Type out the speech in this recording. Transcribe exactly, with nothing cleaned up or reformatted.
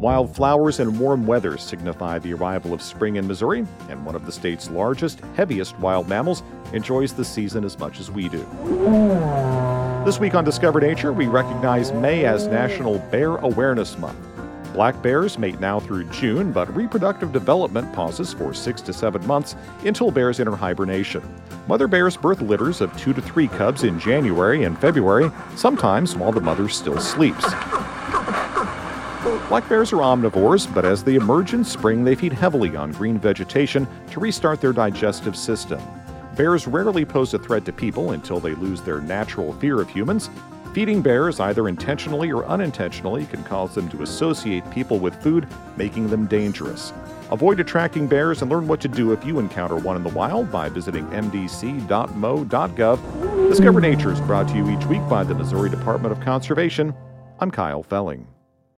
Wildflowers and warm weather signify the arrival of spring in Missouri, and one of the state's largest, heaviest wild mammals enjoys the season as much as we do. This week on Discover Nature, we recognize May as National Bear Awareness Month. Black bears mate now through June, but reproductive development pauses for six to seven months until bears enter hibernation. Mother bears birth litters of two to three cubs in January and February, sometimes while the mother still sleeps. Black bears are omnivores, but as they emerge in spring, they feed heavily on green vegetation to restart their digestive system. Bears rarely pose a threat to people until they lose their natural fear of humans. Feeding bears, either intentionally or unintentionally, can cause them to associate people with food, making them dangerous. Avoid attracting bears and learn what to do if you encounter one in the wild by visiting m d c dot m o dot gov. Discover Nature is brought to you each week by the Missouri Department of Conservation. I'm Kyle Felling.